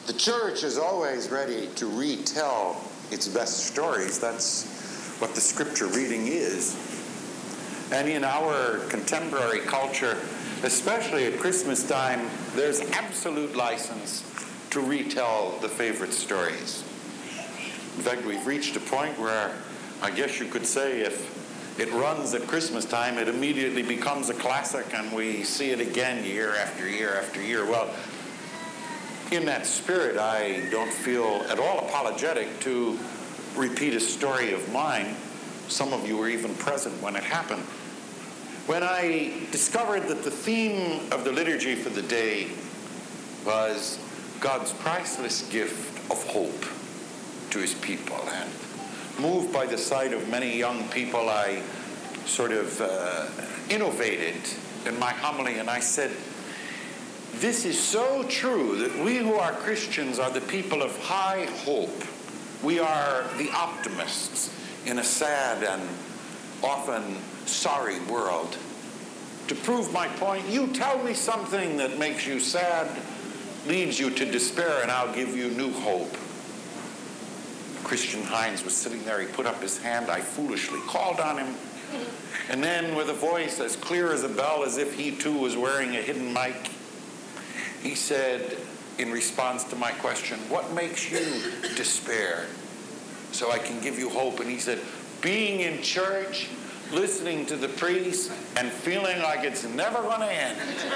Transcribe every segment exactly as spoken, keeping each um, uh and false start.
The church is always ready to retell its best stories. That's what the scripture reading is. And in our contemporary culture, especially at Christmas time, there's absolute license to retell the favorite stories. In fact, we've reached a point where I guess you could say if it runs at Christmas time, it immediately becomes a classic and we see it again year after year after year. Well, in that spirit, I don't feel at all apologetic to repeat a story of mine. Some of you were even present when it happened. When I discovered that the theme of the liturgy for the day was God's priceless gift of hope to his people, and moved by the sight of many young people, I sort of uh, innovated in my homily, and I said, this is so true that we who are Christians are the people of high hope. We are the optimists in a sad and often sorry world. To prove my point, you tell me something that makes you sad, leads you to despair, and I'll give you new hope. Christian Hines was sitting there. He put up his hand. I foolishly called on him. And then with a voice as clear as a bell, as if he too was wearing a hidden mic, he said, in response to my question, what makes you despair so I can give you hope? And he said, being in church, listening to the priest, and feeling like it's never going to end.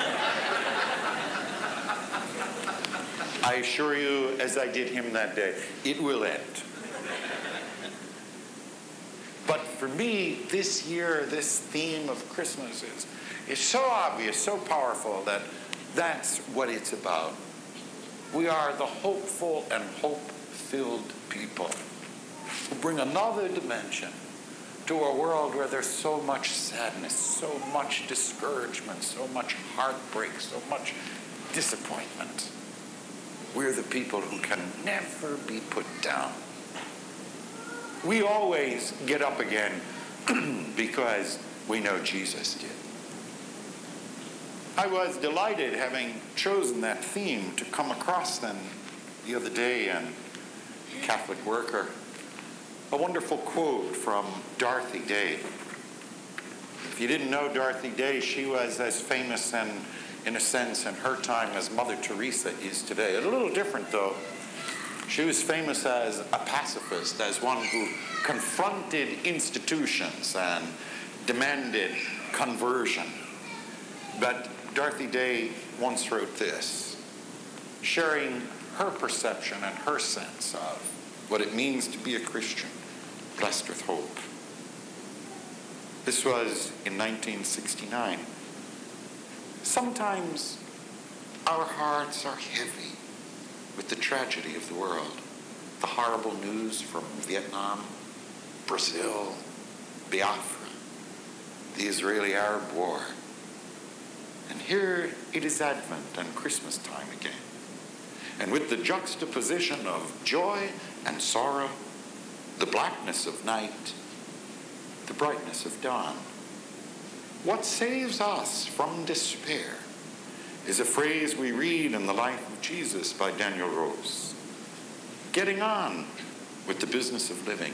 I assure you, as I did him that day, it will end. But for me, this year, this theme of Christmas is, is so obvious, so powerful, that that's what it's about. We are the hopeful and hope-filled people who bring another dimension to a world where there's so much sadness, so much discouragement, so much heartbreak, so much disappointment. We're the people who can never be put down. We always get up again because we know Jesus did. I was delighted, having chosen that theme, to come across them the other day in Catholic Worker. A wonderful quote from Dorothy Day. If you didn't know Dorothy Day, she was as famous and, in a sense, in her time as Mother Teresa is today. A little different, though. She was famous as a pacifist, as one who confronted institutions and demanded conversion. But Dorothy Day once wrote this, sharing her perception and her sense of what it means to be a Christian, blessed with hope. This was in nineteen sixty-nine. Sometimes our hearts are heavy with the tragedy of the world, the horrible news from Vietnam, Brazil, Biafra, the Israeli-Arab war. And here it is Advent and Christmas time again. And with the juxtaposition of joy and sorrow, the blackness of night, the brightness of dawn. What saves us from despair is a phrase we read in The Life of Jesus by Daniel Rose. Getting on with the business of living.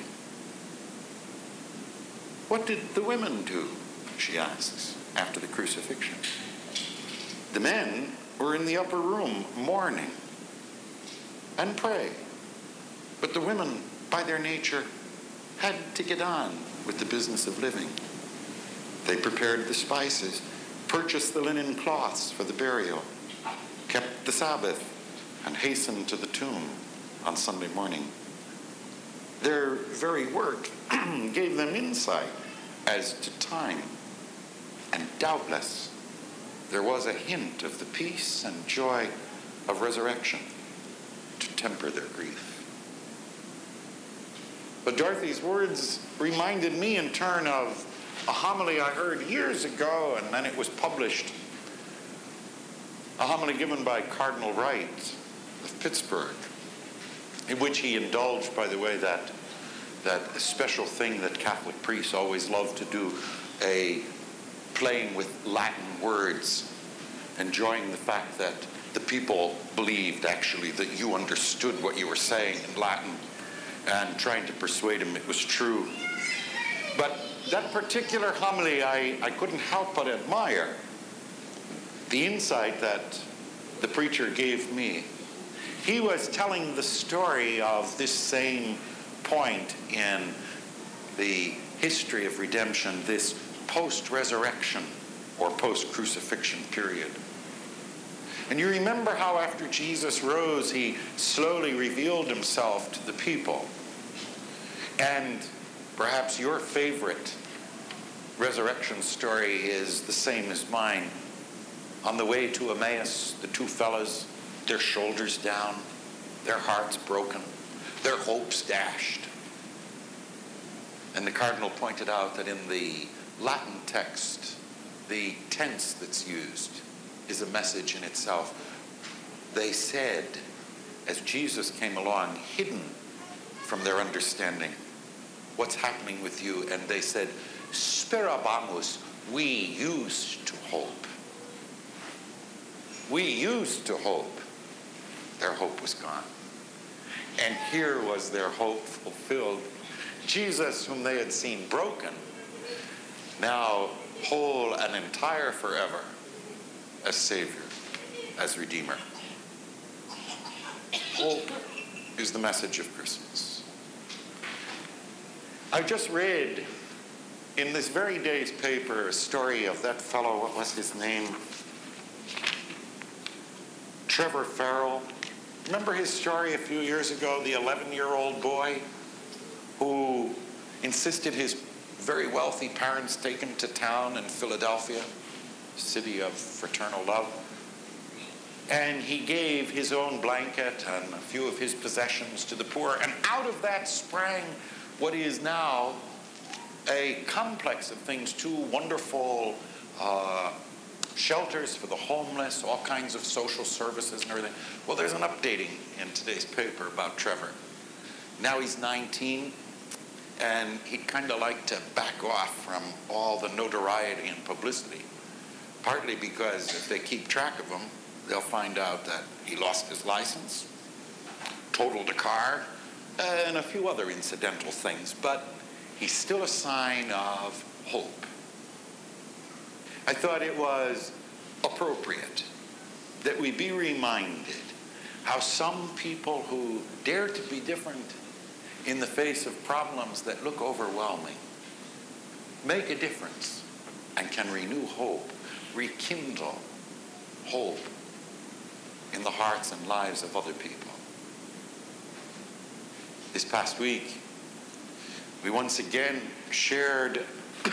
What did the women do, she asks, after the crucifixion? The men were in the upper room mourning and pray. But the women, by their nature, had to get on with the business of living. They prepared the spices, purchased the linen cloths for the burial, kept the Sabbath, and hastened to the tomb on Sunday morning. Their very work gave them insight as to time, and doubtless there was a hint of the peace and joy of resurrection to temper their grief. But Dorothy's words reminded me in turn of a homily I heard years ago, and then it was published. A homily given by Cardinal Wright of Pittsburgh, in which he indulged, by the way, that, that special thing that Catholic priests always love to do, a playing with Latin words, enjoying the fact that the people believed actually that you understood what you were saying in Latin, and trying to persuade him it was true. But that particular homily, I, I couldn't help but admire the insight that the preacher gave me. He was telling the story of this same point in the history of redemption, this post-resurrection or post-crucifixion period. And you remember how after Jesus rose, he slowly revealed himself to the people. And perhaps your favorite resurrection story is the same as mine. On the way to Emmaus, the two fellows, their shoulders down, their hearts broken, their hopes dashed. And the cardinal pointed out that in the Latin text, the tense that's used is a message in itself. They said, as Jesus came along, hidden from their understanding, what's happening with you? And they said, sperabamus, we used to hope. We used to hope. Their hope was gone. And here was their hope fulfilled. Jesus, whom they had seen broken, now whole and entire forever, as Savior, as Redeemer. Hope is the message of Christmas. I just read in this very day's paper a story of that fellow, what was his name? Trevor Farrell. Remember his story a few years ago, the eleven-year-old boy who insisted his very wealthy parents take him to town in Philadelphia, city of fraternal love. And he gave his own blanket and a few of his possessions to the poor. And out of that sprang what is now a complex of things, two wonderful uh, shelters for the homeless, all kinds of social services and everything. Well, there's an updating in today's paper about Trevor. Now he's nineteen, and he'd kind of like to back off from all the notoriety and publicity, partly because if they keep track of him, they'll find out that he lost his license, totaled a car, and a few other incidental things, but he's still a sign of hope. I thought it was appropriate that we be reminded how some people who dare to be different in the face of problems that look overwhelming make a difference and can renew hope, rekindle hope in the hearts and lives of other people. This past week, we once again shared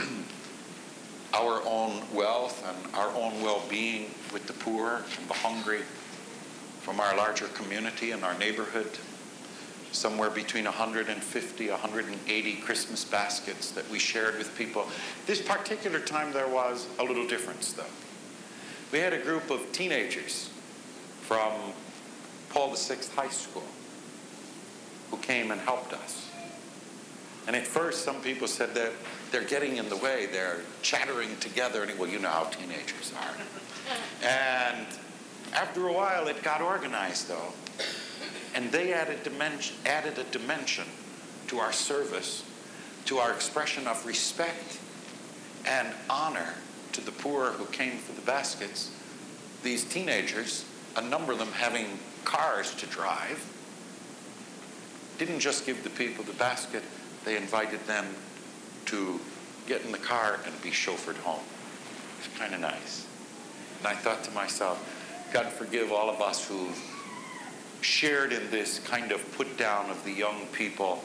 our own wealth and our own well-being with the poor and the hungry from our larger community and our neighborhood. Somewhere between one hundred fifty, one hundred eighty Christmas baskets that we shared with people. This particular time there was a little difference, though. We had a group of teenagers from Paul the Sixth High School who came and helped us. And at first, some people said that they're getting in the way. They're chattering together. And, well, you know how teenagers are. And after a while, it got organized, though. And they added, dimension, added a dimension to our service, to our expression of respect and honor to the poor who came for the baskets. These teenagers, a number of them having cars to drive, didn't just give the people the basket, they invited them to get in the car and be chauffeured home. It's kind of nice. And I thought to myself, God forgive all of us who've shared in this kind of put down of the young people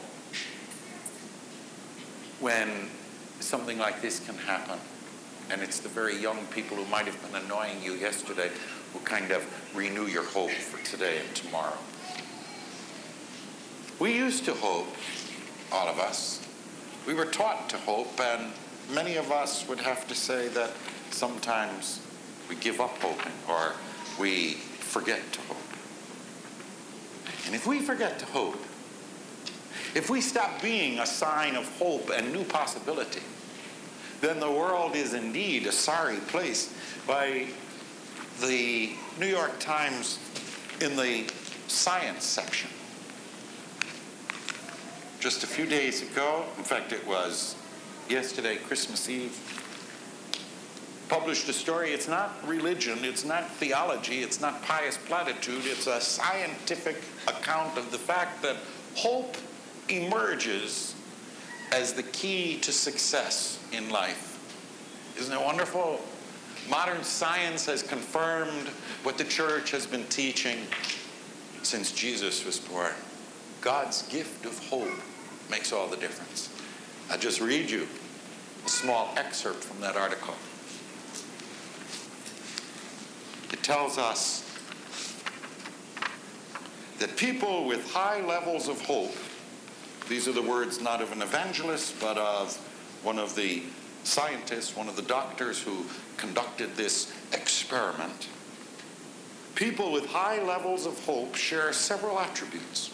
when something like this can happen. And it's the very young people who might have been annoying you yesterday who kind of renew your hope for today and tomorrow. We used to hope, all of us. We were taught to hope, and many of us would have to say that sometimes we give up hoping or we forget to hope. And if we forget to hope, if we stop being a sign of hope and new possibility, then the world is indeed a sorry place. By the New York Times, in the science section, just a few days ago, in fact it was yesterday, Christmas Eve, published a story. It's not religion, it's not theology, it's not pious platitude, it's a scientific account of the fact that hope emerges as the key to success in life. Isn't it wonderful? Modern science has confirmed what the church has been teaching since Jesus was born. God's gift of hope makes all the difference. I'll just read you a small excerpt from that article. It tells us that people with high levels of hope, these are the words not of an evangelist, but of one of the scientists, one of the doctors who conducted this experiment. People with high levels of hope share several attributes.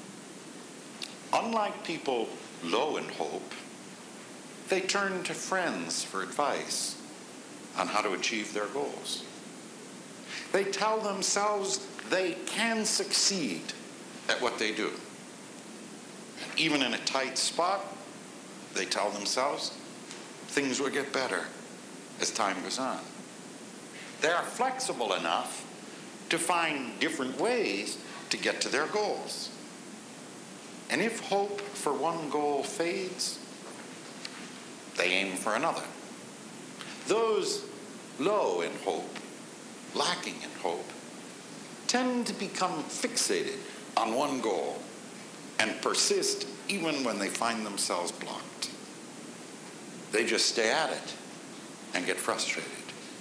Unlike people low in hope, they turn to friends for advice on how to achieve their goals. They tell themselves they can succeed at what they do. And even in a tight spot, they tell themselves things will get better as time goes on. They are flexible enough to find different ways to get to their goals. And if hope for one goal fades, they aim for another. Those low in hope, lacking in hope, tend to become fixated on one goal and persist even when they find themselves blocked. They just stay at it and get frustrated.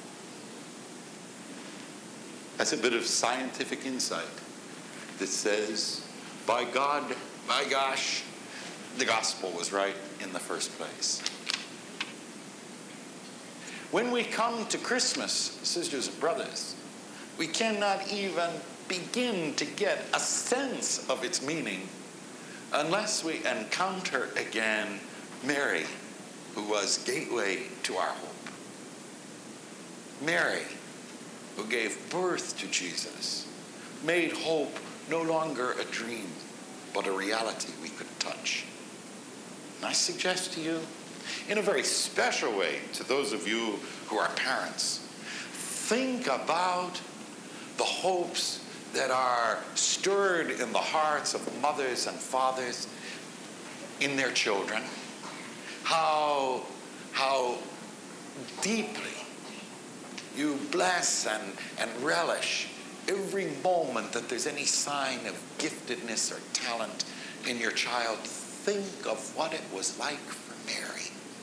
That's a bit of scientific insight that says, by God, by gosh, the gospel was right in the first place. When we come to Christmas, sisters and brothers, we cannot even begin to get a sense of its meaning unless we encounter again Mary, who was gateway to our hope. Mary, who gave birth to Jesus, made hope no longer a dream, but a reality we could touch. And I suggest to you, in a very special way, to those of you who are parents, think about the hopes that are stirred in the hearts of mothers and fathers in their children. How, how deeply you bless and, and relish every moment that there's any sign of giftedness or talent in your child. Think of what it was like for Mary.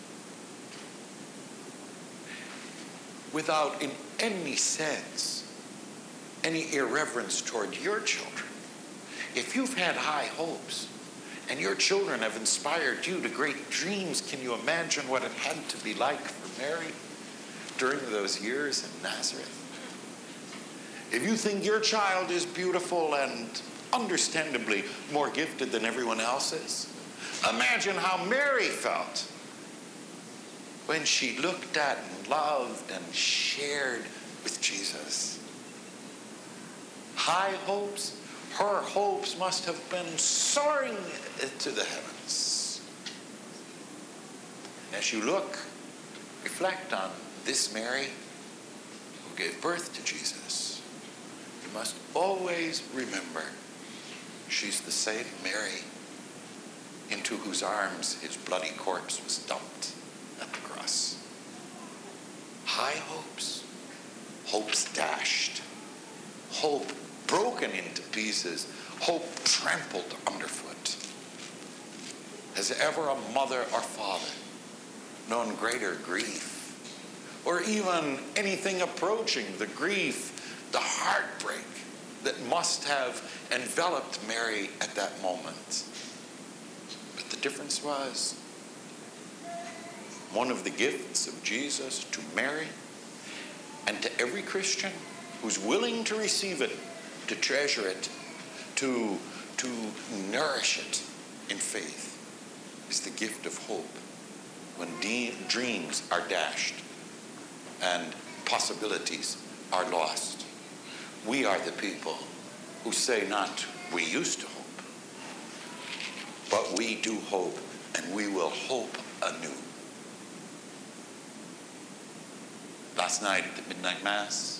Without in any sense any irreverence toward your children. If you've had high hopes and your children have inspired you to great dreams, can you imagine what it had to be like for Mary during those years in Nazareth? If you think your child is beautiful and understandably more gifted than everyone else's, imagine how Mary felt when she looked at and loved and shared with Jesus. High hopes, her hopes must have been soaring to the heavens. As you look, reflect on this Mary who gave birth to Jesus, you must always remember she's the same Mary into whose arms his bloody corpse was dumped at the cross. High hopes, hopes dashed, hope broken into pieces, hope trampled underfoot. Has ever a mother or father known greater grief, or even anything approaching the grief, the heartbreak that must have enveloped Mary at that moment? But the difference was, one of the gifts of Jesus to Mary and to every Christian who's willing to receive it, to treasure it, to, to nourish it in faith, is the gift of hope. When de- dreams are dashed and possibilities are lost. We are the people who say not, we used to hope, but we do hope, and we will hope anew. Last night at the midnight mass,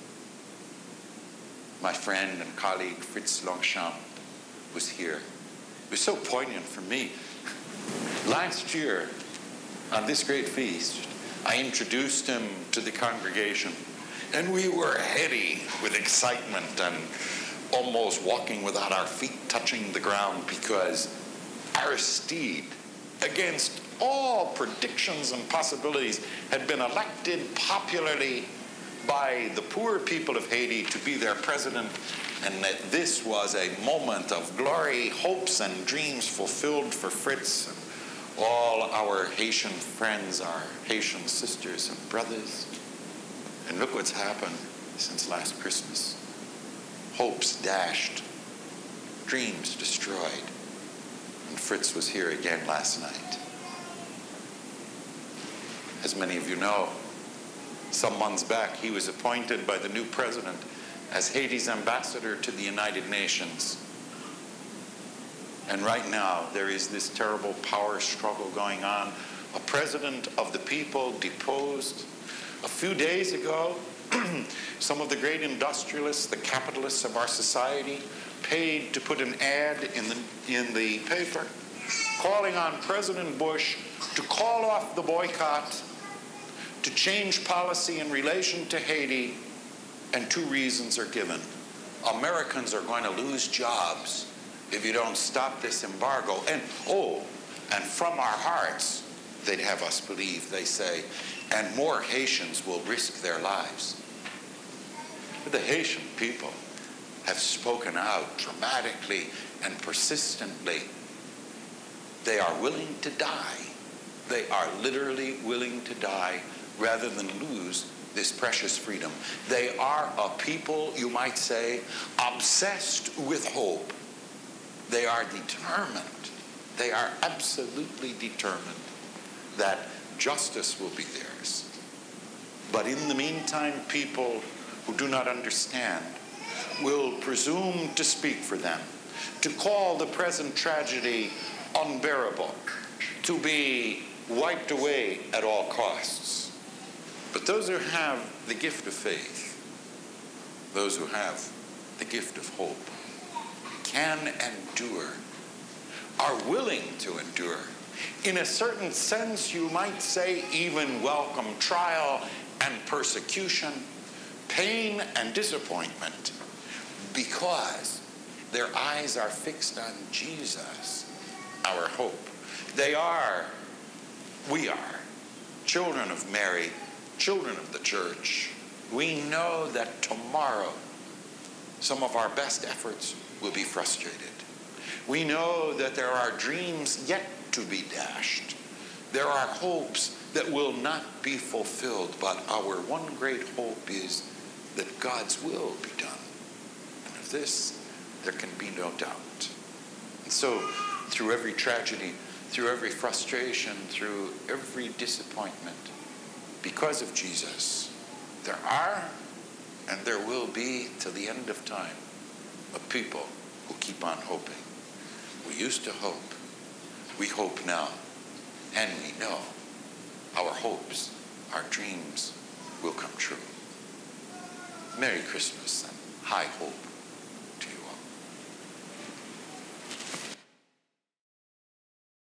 my friend and colleague Fritz Longchamp was here. It was so poignant for me. Last year, on this great feast, I introduced him to the congregation, and we were heady with excitement and almost walking without our feet touching the ground, because Aristide, against all predictions and possibilities, had been elected popularly by the poor people of Haiti to be their president, and that this was a moment of glory, hopes, and dreams fulfilled for Fritz and all our Haitian friends, our Haitian sisters and brothers. And look what's happened since last Christmas. Hopes dashed, dreams destroyed, and Fritz was here again last night. As many of you know, some months back, he was appointed by the new president as Haiti's ambassador to the United Nations. And right now, there is this terrible power struggle going on. A president of the people deposed. A few days ago, some of the great industrialists, the capitalists of our society, paid to put an ad in the, in the paper calling on President Bush to call off the boycott, to change policy in relation to Haiti, and two reasons are given. Americans are going to lose jobs if you don't stop this embargo. And, oh, and from our hearts, they'd have us believe, they say, and more Haitians will risk their lives. But the Haitian people have spoken out dramatically and persistently. They are willing to die. They are literally willing to die rather than lose this precious freedom. They are a people, you might say, obsessed with hope. They are determined. They are absolutely determined that justice will be theirs. But in the meantime, people who do not understand will presume to speak for them, to call the present tragedy unbearable, to be wiped away at all costs. But those who have the gift of faith, those who have the gift of hope, can endure, are willing to endure. In a certain sense, you might say, even welcome trial and persecution, pain and disappointment, because their eyes are fixed on Jesus, our hope. They are, we are, children of Mary, children of the church. We know that tomorrow some of our best efforts will be frustrated. We know that there are dreams yet to be dashed. There are hopes that will not be fulfilled, but our one great hope is that God's will be done. And of this, there can be no doubt. And so, through every tragedy, through every frustration, through every disappointment, because of Jesus, there are and there will be, till the end of time, a people who keep on hoping. We used to hope. We hope now. And we know our hopes, our dreams will come true. Merry Christmas and high hope.